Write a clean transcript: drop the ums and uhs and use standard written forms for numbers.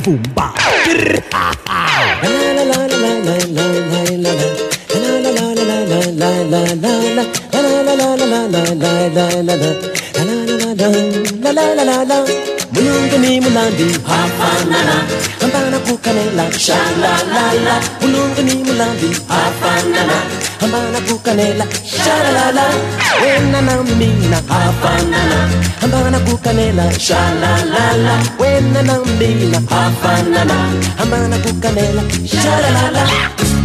boom ba. La la la la la la la la la. La la la la la la la la la la. La la la la la la la la la la. La la la la la. Mulungu ni mulambi hafanana, ambana kukanela sha la la la. Mulungu ni mulambi hafanana, ambana kukanela sha la la la. Wena na mina hafanana, ambana kukanela sha la la la. Wena na mina hafanana, ambana kukanela sha la la la.